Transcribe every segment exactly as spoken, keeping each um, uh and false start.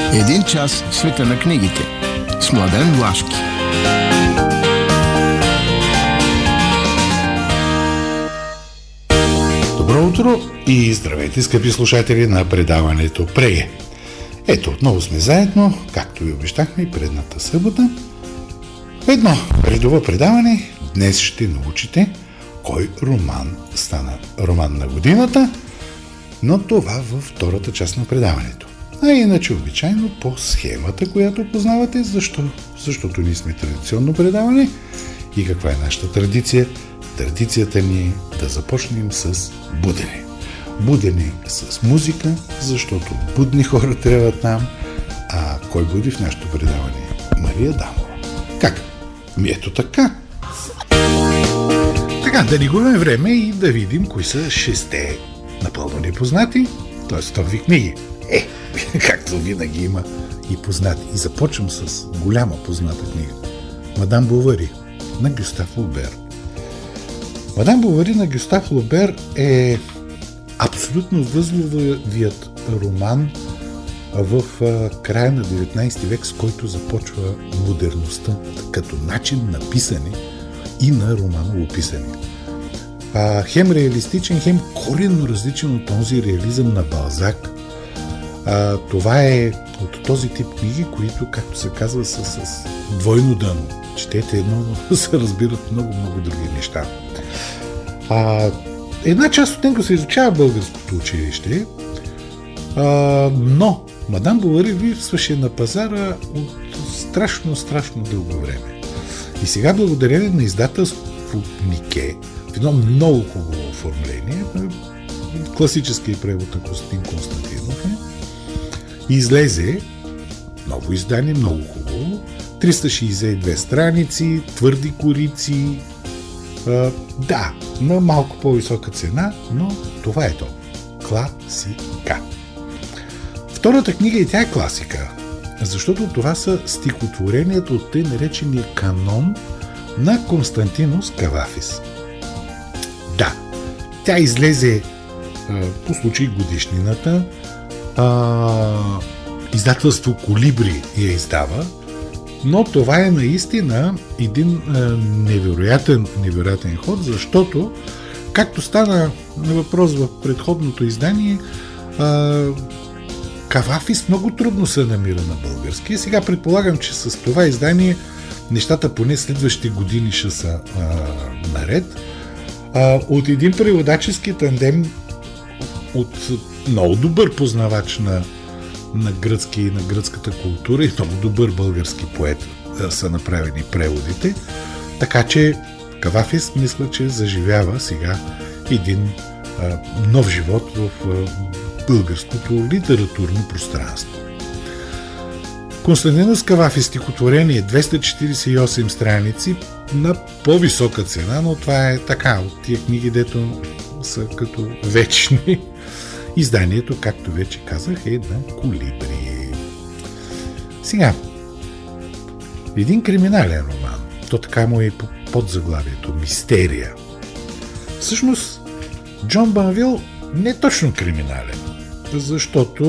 Един час в света на книгите с Младен Влашки. Добро утро и здравейте, скъпи слушатели на предаването Преге. Ето, отново сме заедно, както ви обещахме и предната събота. Едно редово предаване. Днес ще научите кой роман стана роман на годината, но това във втората част на предаването. А иначе обичайно по схемата, която познавате, защо? Защото ние сме традиционно предаване. И каква е нашата традиция? Традицията ни е да започнем с будене. Будене с музика, защото будни хора трябват нам. А кой буди в нашото предаване? Мария Дамова. Как? Ми ето така. Така, да ни губим време и да видим кои са шесте напълно непознати, т.е. топови книги. Е, както винаги има и познати. И започвам с голяма позната книга. Мадам Бовари на Гюстав Лобер. Мадам Бовари на Гюстав Лобер е абсолютно възловият роман в края на деветнайсети век, с който започва модерността като начин на писане и на романово писане. А, хем реалистичен, хем коренно различен от този реализъм на Балзак. А, това е от този тип книги, които, както се казва, са с двойно дъно. Четете едно, но се разбират много-много други неща. А, една част от него се изучава в българското училище, а, но Мадам Бовари липсваше на пазара от страшно, страшно дълго време. И сега, благодарение на издателство Нике, в едно много хубаво оформление, класически превод на Костин Константинов, излезе ново издание, много хубаво, триста шейсет и две страници, твърди корици, а, да, на малко по-висока цена, но това е то. Класика. Втората книга и тя е класика, защото това са стихотворенията от тъй наречения канон на Константинос Кавафис. Да, тя излезе а, по случай годишнината. А, издателство Колибри я издава, но това е наистина един а, невероятен, невероятен ход, защото, както стана на въпрос в предходното издание, а, Кавафис много трудно се намира на български. Сега предполагам, че с това издание нещата поне следващите години ще са а, наред. А, от един преводачески тандем от много добър познавач на, на гръцки и на гръцката култура и много добър български поет а, са направени преводите. Така че Кавафис мисля, че заживява сега един а, нов живот в а, българското литературно пространство. Константинос Кавафис стихотворение двеста четиридесет и осем страници на по-висока цена, но това е така, от тия книги, дето са като вечни. Изданието, както вече казах, е на Колибри. Сега, един криминален роман, то така му е под заглавието Мистерия. Всъщност, Джон Банвил не е точно криминален, защото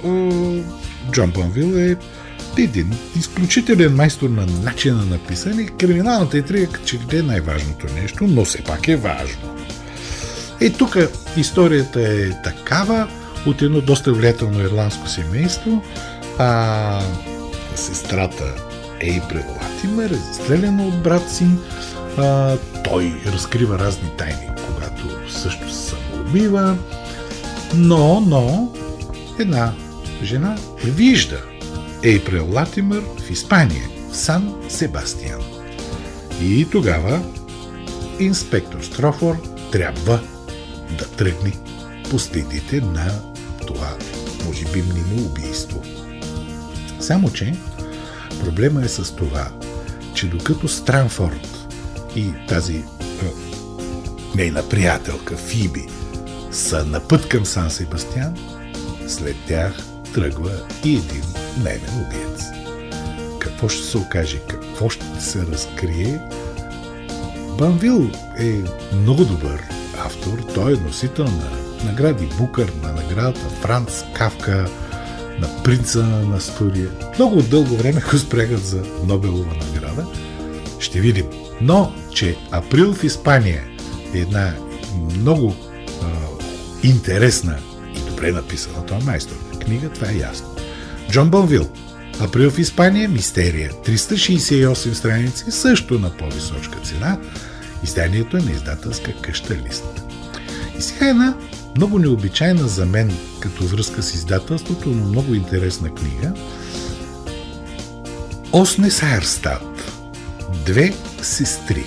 е, Джон Банвил е един изключителен майстор на начина на писане. Криминалната интрига, че ли е най-важното нещо, но все пак е важно. Е, тук историята е такава, от едно доста влиятелно ирландско семейство. А, сестрата Ейприл Латимер е застреляна от брат си. А, той разкрива разни тайни, когато също се самоубива. Но, но, една жена вижда Ейприл Латимер в Испания, в Сан Себастиан. И тогава инспектор Строфор трябва да тръгне по следите на това, може би, мнимо убийство. Само че проблема е с това, че докато Странфорд и тази е, нейна приятелка Фиби са на път към Сан Себастиан, след тях тръгва и един наемен убиец. Какво ще се окаже? Какво ще се разкрие? Банвил е много добър автор. Той е носител на награди Букър, на наградата Франц Кафка, на принца на Астурия. Много дълго време го спрягат за Нобелова награда. Ще видим. Но, че Април в Испания е една много а, интересна и добре написана, това майстор книга, това е ясно. Джон Бонвил, Април в Испания, мистерия, триста шейсет и осем страници, също на по-височка цена. Изданието е на издателска къща Лист. И сега една много необичайна за мен като връзка с издателството, но много интересна книга. Осне Сайерстад. Две сестри.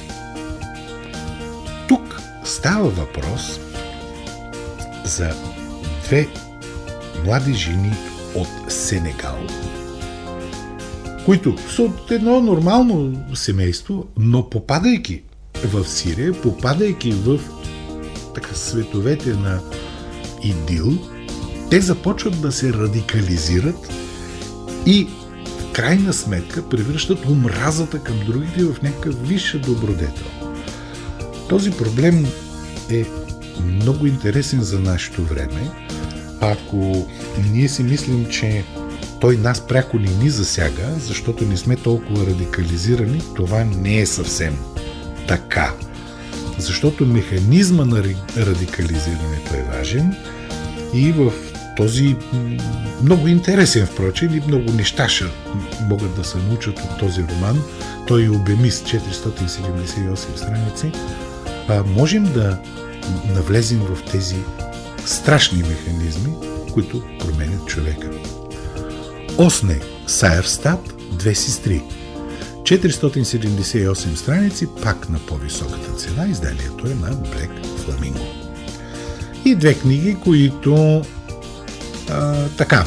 Тук става въпрос за две млади жени от Сенегал, които са от едно нормално семейство, но попадайки в Сирия, попадайки в така световете на идил, те започват да се радикализират и в крайна сметка превръщат омразата към другите в някакъв висша добродетел. Този проблем е много интересен за нашето време. Ако ние си мислим, че той нас пряко не ни засяга, защото не сме толкова радикализирани, това не е съвсем така. Защото механизма на радикализирането е важен и в този много интересен, впрочем, и много неща ще могат да се научат от този роман. Той е обемист, четиристотин седемдесет и осем страници. А можем да навлезем в тези страшни механизми, които променят човека. Осне Сайерстад, две сестри. четиристотин седемдесет и осем страници, пак на по-високата цена. Изданието е на Black Flamingo. И две книги, които а, така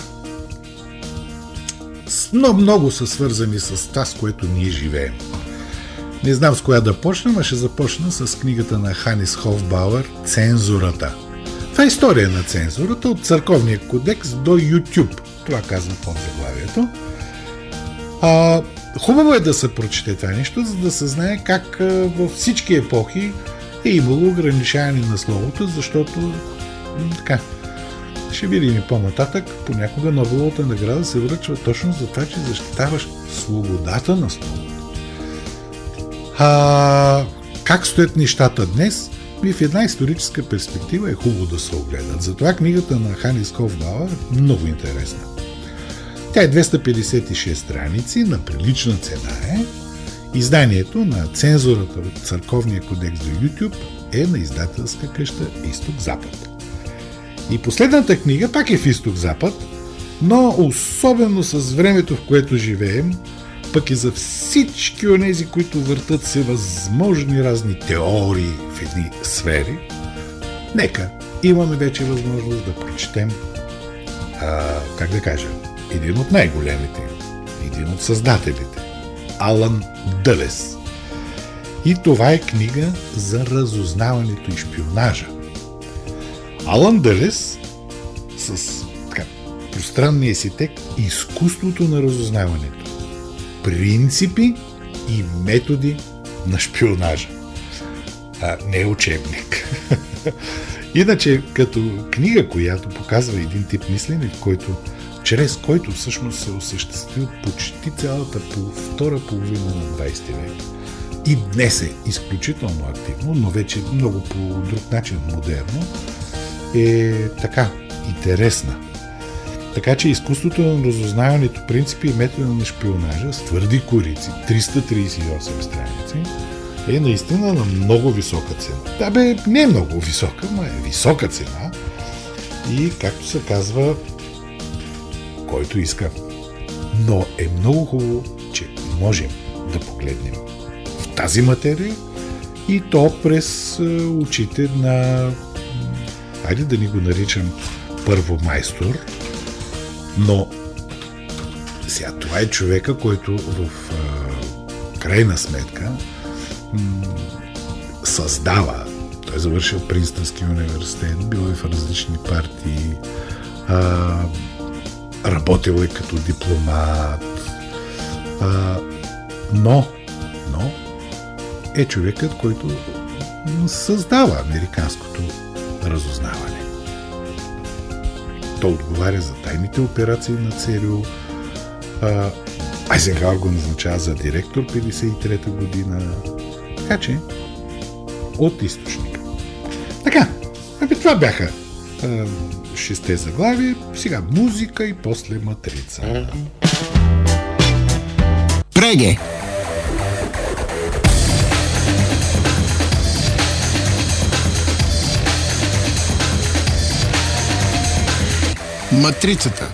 много, много са свързани с това, с което ние живеем. Не знам с коя да почна, но ще започна с книгата на Ханис Хофбауер «Цензурата». Това е история на цензурата от Църковния кодекс до YouTube. Това казва подзаглавието. А, хубаво е да се прочете това нещо, за да се знае как във всички епохи е имало ограничаване на словото, защото така, ще видим и по-нататък, понякога Нобеловата награда се връчва точно за това, че защитаваш свободата на словото. А, как стоят нещата днес? И в една историческа перспектива е хубаво да се огледат. Затова книгата на Ханис Хофбауер е много интересна. Тя е двеста петдесет и шест страници, на прилична цена е. Изданието на цензурата от Църковния кодекс до YouTube е на издателска къща Изток-Запад. И последната книга пак е в Изток-Запад, но особено с времето, в което живеем, пък и за всички онези, които въртат се възможни разни теории в едни сфери, нека имаме вече възможност да прочетем, а, как да кажа, един от най-големите, един от създателите, Алън Дълес. И това е книга за разузнаването и шпионажа. Алън Дълес с така, пространния си текст изкуството на разузнаването, принципи и методи на шпионажа. А, не е учебник. Иначе, като книга, която показва един тип мислене, в който, чрез който всъщност се осъществил почти цялата пол, втора половина на двадесети век. И днес е изключително активно, но вече много по друг начин модерно, е така интересна. Така че изкуството на разузнаването, принципи и метода на шпионажа с твърди корици, триста тридесет и осем страници, е наистина на много висока цена. Да бе, не е много висока, но е висока цена. И, както се казва, който иска. Но е много хубаво, че можем да погледнем в тази материя и то през очите на, хайде да ни го наричам първомайстор, но сега това е човека, който в а, крайна сметка м- създава. Той е завършил Принстънски университет, бил е в различни партии, а, работил е като дипломат, а, но, но е човекът, който създава американското разузнаване. Той отговаря за тайните операции на ЦРУ. Айзенхауер го назначава за директор петдесет и трета година. Така че, от източника. Така, ами това бяха а, шесте заглавия. Сега музика и после матрица. Преге! Матрицата.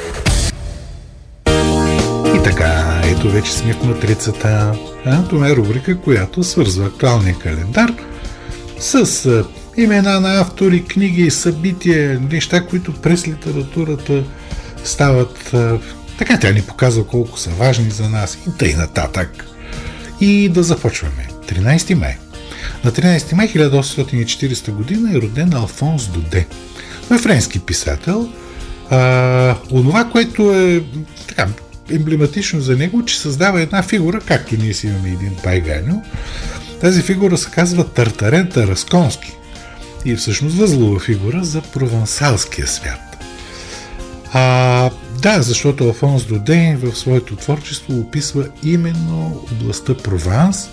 И така, ето вече сме в матрицата. А, това е рубрика, която свързва актуалния календар с а, имена на автори, книги, събития, неща, които през литературата стават а, така, тя ни показва колко са важни за нас и тъй нататък. И да започваме. тринайсети май. На тринайсети май хиляда осемстотин и четирийсета година е роден Алфонс Доде. Той е френски писател. А, онова, което е така емблематично за него, че създава една фигура, както ние си имаме един Пайганьо. Тази фигура се казва Тартарен Тарасконски и е всъщност възлова фигура за провансалския свят. А, да, защото Алфонс Доде в своето творчество описва именно областта Прованс.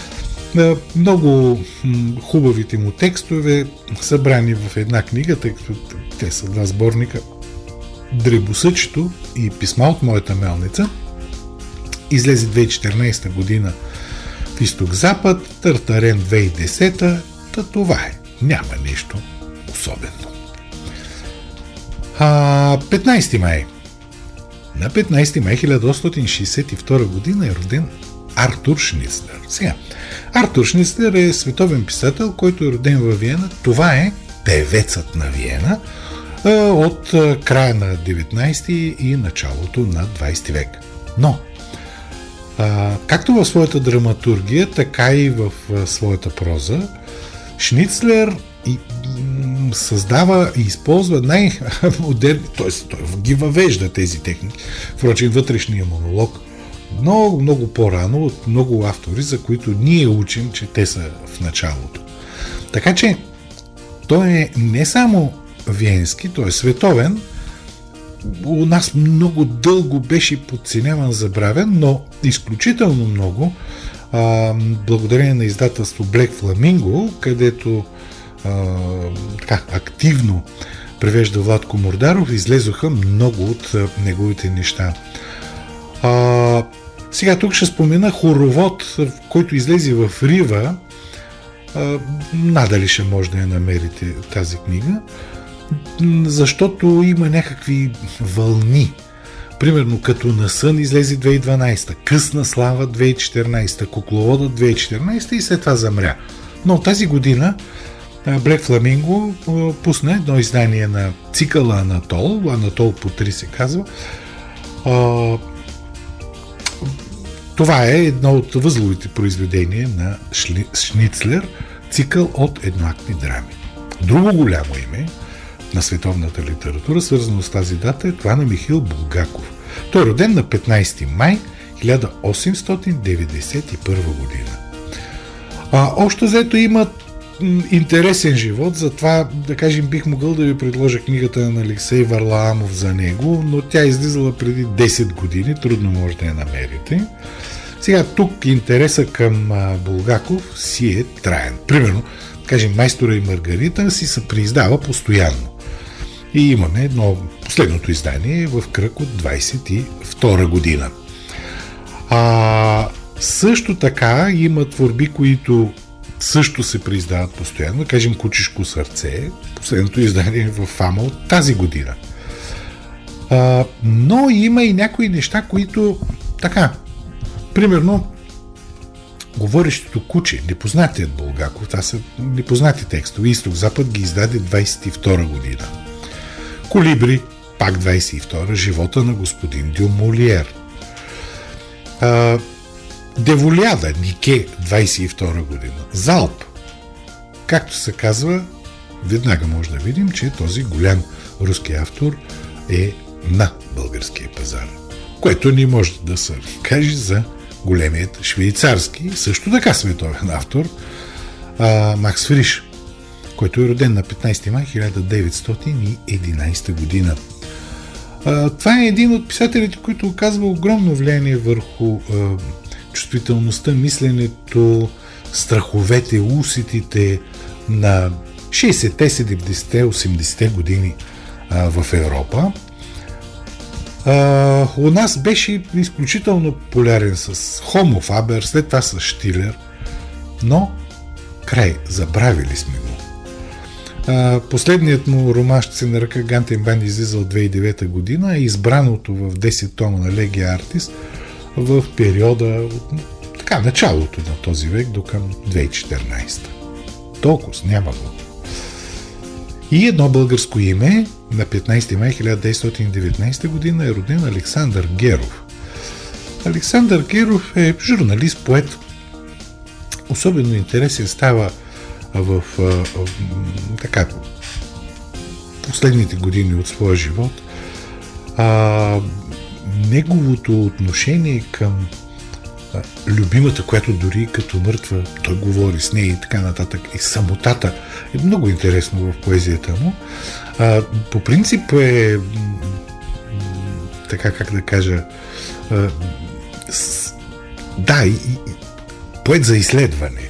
Много хубавите му текстове, събрани в една книга, тъй като те са два сборника, Дребосъчето и Писма от моята мелница, излезе две хиляди и четиринайсета година в Изток-Запад, Тартарен две хиляди и десета, та това е. Няма нищо особено. А, петнайсети май. На петнайсети май хиляда осемстотин шейсет и втора година е роден Артур Шницлер. Сега, Артур Шницлер е световен писател, който е роден във Виена. Това е певецът на Виена от края на деветнайсети и началото на двайсети век. Но, както в своята драматургия, така и в своята проза, Шницлер и създава и използва най-модерни, т.е. той ги въвежда тези техники. Впрочем, вътрешния монолог много, много по-рано от много автори, за които ние учим, че те са в началото. Така че той е не само виенски, той е световен. У нас много дълго беше подценяван, забравен, но изключително много а, благодарение на издателство Black Flamingo, където а, така, активно превежда Владко Мордаров, излезоха много от а, неговите неща. А, сега тук ще спомена Хоровод, който излезе в Рива. А, надали ще може да я намерите тази книга, защото има някакви вълни. Примерно като На сън излезе две хиляди и дванайсета, Късна слава две хиляди и четиринайсета, Кукловода две хиляди и четиринайсета и след това замря. Но тази година Black Flamingo пусна едно издание на цикъла Анатол, Анатол по три се казва. Това е едно от възловите произведения на Шницлер, цикъл от едноактни драми. Друго голямо име на световната литература, свързано с тази дата, е това на Михаил Булгаков. Той е роден на петнайсети май хиляда осемстотин деветдесет и първа година. А, общо взето има м, интересен живот, затова, да кажем, бих могъл да ви предложа книгата на Алексей Варлаамов за него, но тя е излизала преди десет години, трудно може да я намерите. Сега тук интереса към а, Булгаков си е траен. Примерно, кажем, Майстора и Маргарита си се преиздава постоянно. И имаме едно последното издание в кръг от двайсет и втора година. А, също така има творби, които също се преиздават постоянно. Кажем, Кучешко сърце, последното издание в Фама от тази година. А, но има и някои неща, които така, примерно Говорещото куче, непознатият Булгаков, това са непознати текстове. Изток-Запад ги издаде двайсет и втора година. Колибри, пак двайсет и втора, Живота на господин Дю Молиер. А, Деволяда, Нике, двайсет и втора година. Залп, както се казва, веднага може да видим, че този голям руски автор е на българския пазар. Което не може да се каже за големият швейцарски, също така световен автор, а, Макс Фриш, който е роден на петнайсети май хиляда деветстотин и единайсета година. А, това е един от писателите, който оказва огромно влияние върху а, чувствителността, мисленето, страховете, усетите на шейсетте, седемдесетте, осемдесетте години а, в Европа. А, у нас беше изключително популярен с Homo Faber, след това с Штилер, но край, забравили сме го. А, последният му роман «Ще се нарека Гантен Банд» излиза от две хиляди и девета година, е избраното в десет тома на Легия Артис в периода от така, началото на този век до към две хиляди и четиринайсета. Толкова, няма го. И едно българско име на петнайсети май хиляда деветстотин и деветнайсета година е роден Александър Геров. Александър Геров е журналист, поет. Особено интересен става в а, а, така, последните години от своя живот. А, неговото отношение към а, любимата, която дори като мъртва той говори с нея и така нататък, и самотата е много интересно в поезията му. А, по принцип е м- така, как да кажа, а, с, да, и, и, поет за изследване.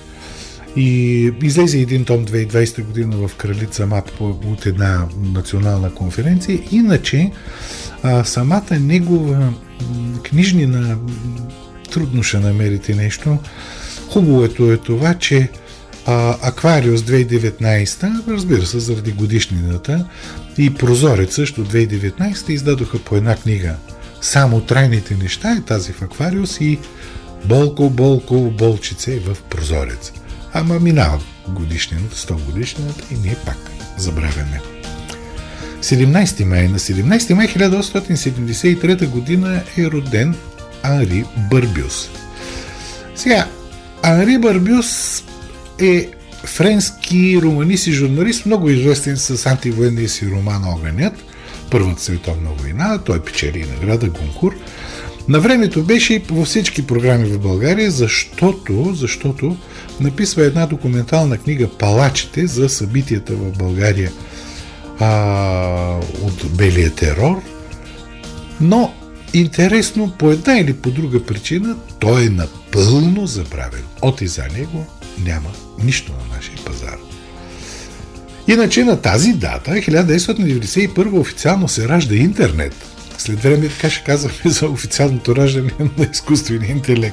И излезе един том две хиляди и двайсета година в Кралица МАП от една национална конференция. Иначе а, самата негова книжнина, трудно ще намерите нещо. Хубавото е това, че а, Аквариус две хиляди и деветнайсета, разбира се, заради годишнината, и Прозорец също две хиляди и деветнайсета издадоха по една книга. Само трайните неща е тази в Аквариус и Болко, Болко, Болчице в Прозорец. Ама минава годишнината, сто годишнината и ние пак забравяме. седемнайсети май. На седемнайсети май хиляда осемстотин седемдесет и трета година е роден Анри Барбюс. Сега, Анри Барбюс е френски романист и журналист, много известен с антивоенния си роман Огънят, Първата световна война. Той печели награда Гонкур. На времето беше във всички програми в България, защото, защото написва една документална книга «Палачите» за събитията в България а, от Белия терор. Но интересно, по една или по друга причина, той е напълно забравен. От и за него няма нищо на нашия пазар. Иначе на тази дата, хиляда деветстотин деветдесет и първа, официално се ражда интернет. След време така ще казваме за официалното раждане на изкуствения интелект.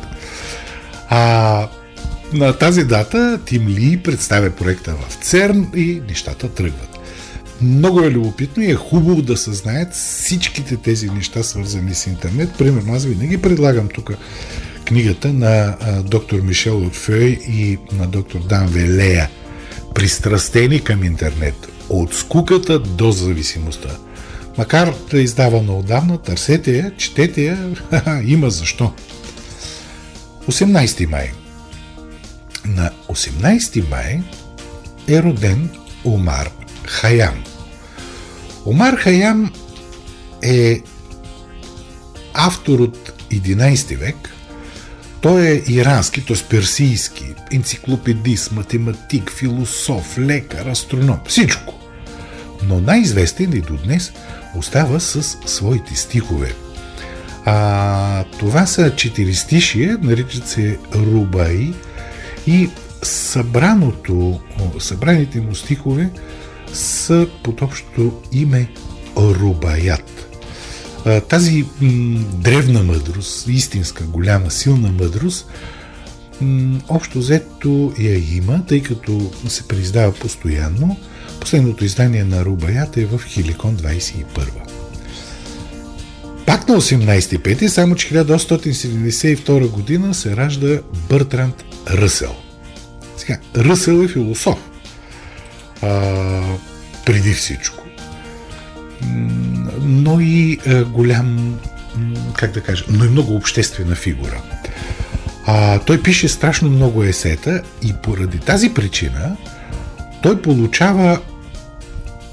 А на тази дата Тим Ли представя проекта в ЦЕРН и нещата тръгват. Много е любопитно и е хубаво да се знаят всичките тези неща, свързани с интернет. Примерно, аз винаги предлагам тук книгата на а, доктор Мишел Отфей и на доктор Дан Велея «Пристрастени към интернет. От скуката до зависимостта». Макар да е издавана отдавна, търсете я, четете я, има защо. осемнайсети май. На осемнайсети май е роден Омар Хайям. Омар Хайям е автор от единайсети век. Той е ирански, т.е. персийски, енциклопедист, математик, философ, лекар, астроном, всичко. Но най-известен и до днес остава с своите стихове. А, това са четиристишие, наричат се рубаи, и събраното, събраните му стихове са под общото име рубаят. А, тази м, древна мъдрост, истинска, голяма, силна мъдрост, м, общо взето я има, тъй като се преиздава постоянно. Последното издание на рубаят е в Хеликон двайсет и първа. Пак на осемнайсети пети, само че хиляда осемстотин седемдесет и втора година се ражда Бъртранд Ръсел. Сега, Ръсел е философ. А, преди всичко. Но и а, голям, как да кажа, но и много обществена фигура. А, той пише страшно много есета и поради тази причина той получава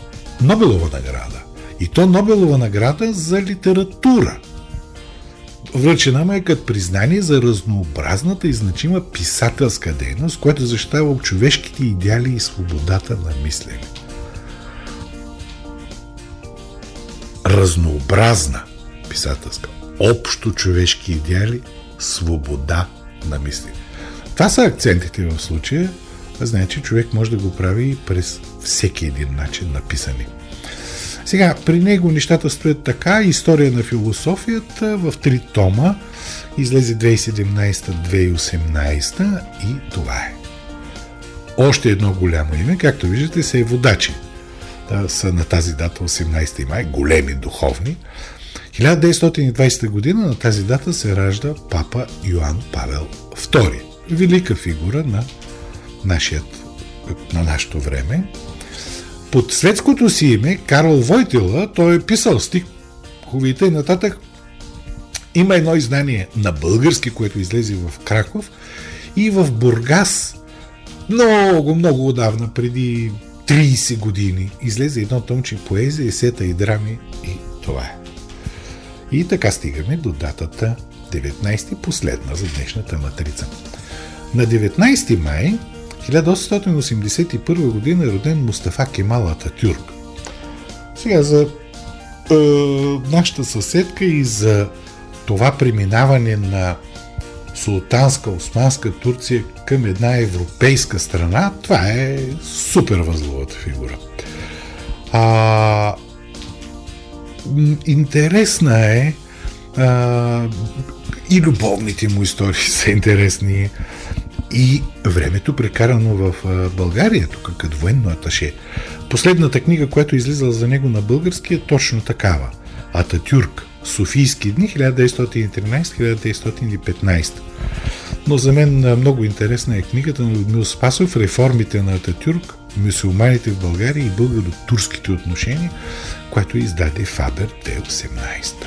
Нобелова награда. И то Нобелова награда за литература. Връчена му е като признание за разнообразната и значима писателска дейност, която защитава човешките идеали и свободата на мислене. Разнообразна писателска, общо човешки идеали, свобода на мислене. Това са акцентите в случая. Значи човек може да го прави през всеки един начин на писане. Сега, при него нещата стоят така. История на философията в три тома. Излезе две хиляди и седемнадесета - две хиляди и осемнадесета и това е. Още едно голямо име, както виждате, са и водачи. Да, са на тази дата осемнадесети май, големи духовни. хиляда деветстотин и двадесета година на тази дата се ражда папа Йоан Павел втори. Велика фигура на, нашият, на нашето време. Под светското си име Карл Войтила, той е писал стиховите и нататък. Има едно издание на български, което излезе в Краков и в Бургас много, много отдавна, преди тридесет години, излезе едно томче поезия, есета и драми и това е. И така стигаме до датата деветнадесети, последна за днешната матрица. На деветнадесети май хиляда осемстотин осемдесет и първа година е роден Мустафа Кемал Ататюрк. Сега за е, нашата съседка и за това преминаване на султанска, османска Турция към една европейска страна, това е супер възловата фигура. А, интересна е а, и любовните му истории са интересни и времето прекарано в България, тук като военно аташе. Последната книга, която е излизала за него на български, е точно такава. Ататюрк. Софийски дни, хиляда деветстотин и тринадесета - хиляда деветстотин и петнадесета. Но за мен много интересна е книгата на Людмил Спасов "Реформите на Ататюрк, мюсюлманите в България и българо-турските отношения", което издаде Фабер две хиляди и осемнадесета.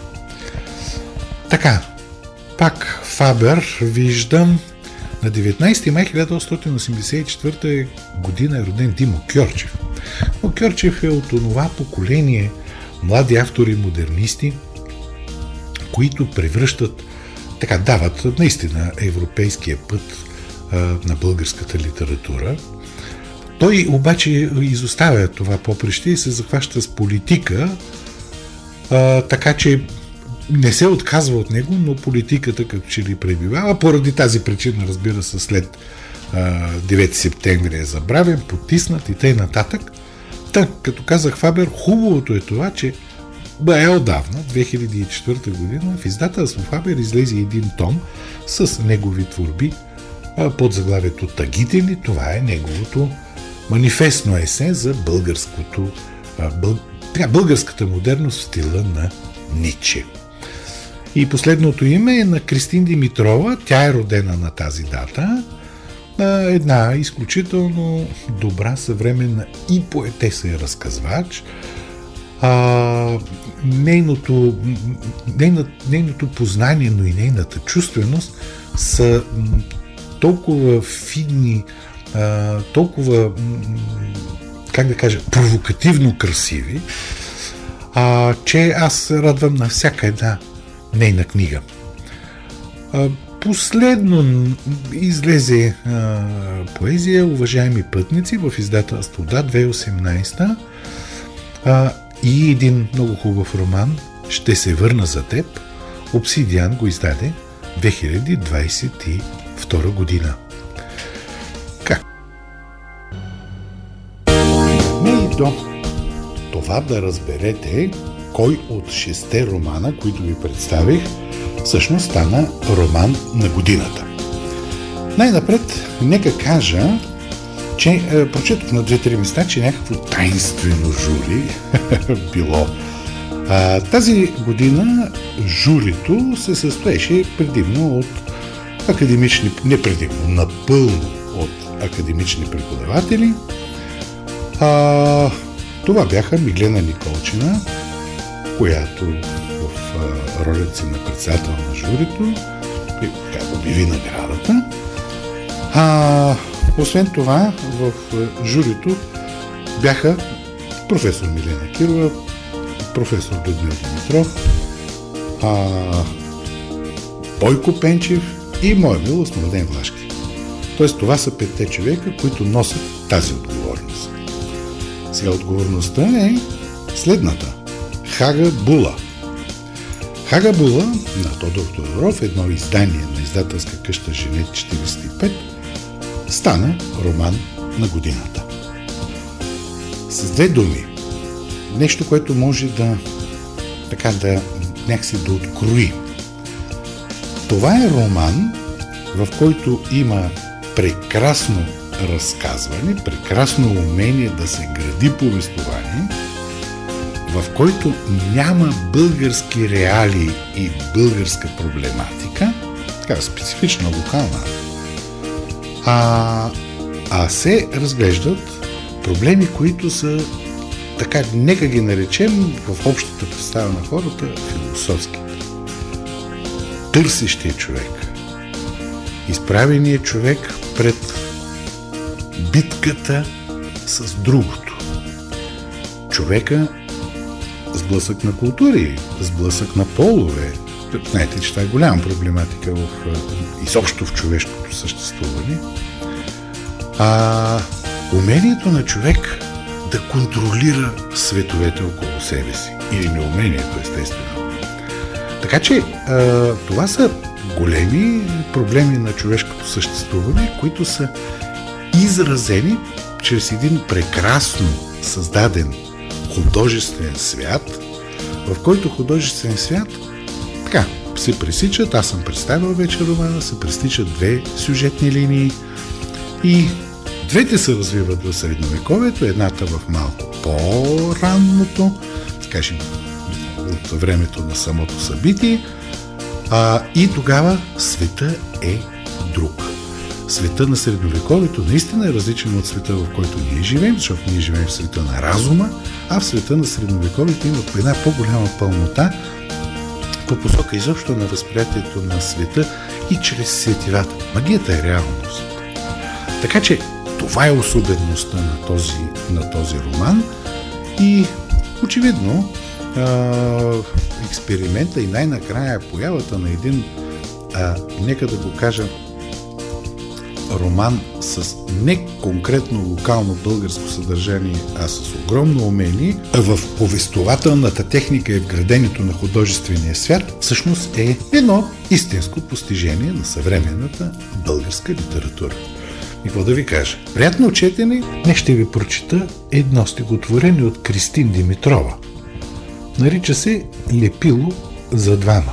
Така, пак Фабер виждам. На деветнадесети май хиляда осемстотин осемдесет и четвърта година е роден Димо Кьорчев. Но Кьорчев е от онова поколение млади автори и модернисти, които превръщат, така дават наистина европейския път а, на българската литература. Той обаче изоставя това поприще и се захваща с политика, а, така че не се отказва от него, но политиката като че ли пребивава. Поради тази причина, разбира се, след а, девети септември е забравен, потиснат и тъй нататък. Та, като казах Фабер, хубавото е това, че бе отдавна, две хиляди и четвърта година, в издателство Фабер излезе един том с негови творби под заглавието "Тъгители". Това е неговото манифестно есе за българското, бъл... българската модерност в стила на Ниче. И последното име е на Кристин Димитрова. Тя е родена на тази дата. Една изключително добра, съвременна и поетеса и разказвач. А, нейното, нейна, нейното познание, но и нейната чувственост са толкова фини, а, толкова, как да кажа, провокативно красиви, а, че аз се радвам на всяка една нейна книга. А, последно излезе а, поезия "Уважаеми пътници" в издателство Да, две хиляди и осемнадесета. А, и един много хубав роман "Ще се върна за теб". Обсидиан го издаде две хиляди двадесет и втора година. Как? Не и до това да разберете кой от шесте романа, които ви представих, всъщност стана роман на годината. Най-напред, нека кажа, че е, прочетох на две-три места, че някакво таинствено жури било. А, тази година журито се състоеше предимно от академични, не предимно, напълно от академични преподаватели. А, това бяха Миглена Николчина, която в а, ролята си на председател на журито как обяви наградата. А, освен това, в журито бяха професор Милена Кирова, професор Людмил Димитров, а, Бойко Пенчев и моя милост Младен Влашки. Тоест това са петте човека, които носят тази отговорност. Сега отговорността е следната. Хага Була. Хага Була на Тодор Тодоров, едно издание на издателска къща Женет четиридесет и пет, стана роман на годината. С две думи. Нещо, което може да така да някакси да открои. Това е роман, в който има прекрасно разказване, прекрасно умение да се гради повествование, в който няма български реалии и българска проблематика, така специфична, локална, а, а се разглеждат проблеми, които са, така, нека ги наречем в общата представа на хората, философски. Търсещия човек, изправеният човек пред битката с другото. Човека сблъсък на култури, сблъсък на полове. Знаете, че това е голяма проблематика в, изобщо в човешкото съществуване. А умението на човек да контролира световете около себе си. Или неумението, естествено. Така че това са големи проблеми на човешкото съществуване, които са изразени чрез един прекрасно създаден художествен свят, в който художествен свят така се пресичат, аз съм представил вече романа, се пресичат две сюжетни линии и двете се развиват в средновековието, едната в малко по-ранното, кажем от времето на самото събитие, а, и тогава света е друг. Света на средновековието наистина е различен от света, в който ние живеем, защото ние живеем в света на разума, а в света на средновековието има една по-голяма пълнота по посока изобщо на възприятието на света и чрез сетивата. Магията е реалност. Така че това е особеността на този, на този роман и очевидно експеримента и най-накрая появата на един, а, нека да го кажа, роман с не конкретно локално българско съдържание, а с огромно умение в повествователната техника и вградението на художествения свят, всъщност е едно истинско постижение на съвременната българска литература. И какво да ви кажа? Приятно четене! Днес ще ви прочита едно стихотворение от Кристин Димитрова. Нарича се "Лепило за двама".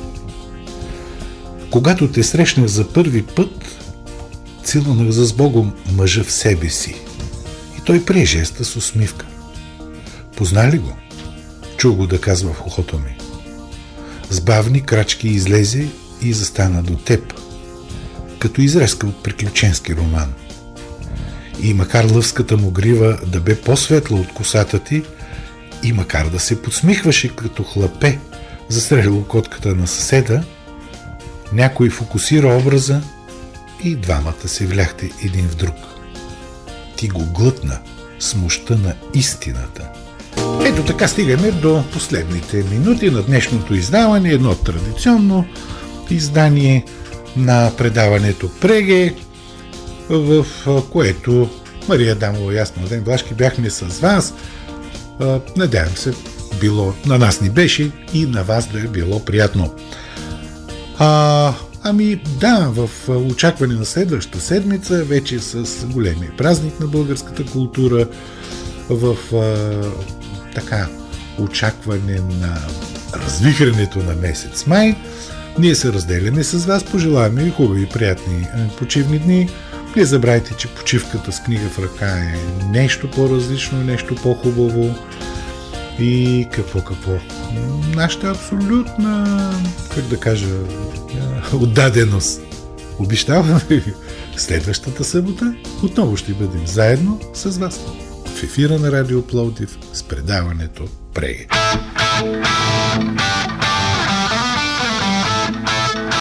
Когато те срещнах за първи път, целунах за сбогом мъжа в себе си. И той прие жеста с усмивка. Позна ли го? Чу го да казва в ухото ми. С бавни крачки излезе и застана до теб, като изрезка от приключенски роман. И макар лъвската му грива да бе по-светла от косата ти, и макар да се подсмихваше като хлапе, застрелило котката на съседа, някой фокусира образа и двамата се вляхте един в друг. Ти го глътна с мощта на истината. Ето така стигаме до последните минути на днешното издаване, едно традиционно издание на предаването Преге, в което Мария Адамова и аз, Младен Влашки, бяхме с вас. Надявам се, било, на нас ни беше и на вас да е било приятно. А, ами да, в очакване на следващата седмица, вече с големия празник на българската култура, в а, така очакване на развихрането на месец май, ние се разделяме с вас, пожелаваме ви хубави, приятни почивни дни. Не забравяйте, че почивката с книга в ръка е нещо по-различно, нещо по-хубаво. И какво, какво? Нашата абсолютна, как да кажа, отдаденост. Обещаваме ви, следващата събота отново ще бъдем заедно с вас в ефира на Радио Пловдив с предаването Преге.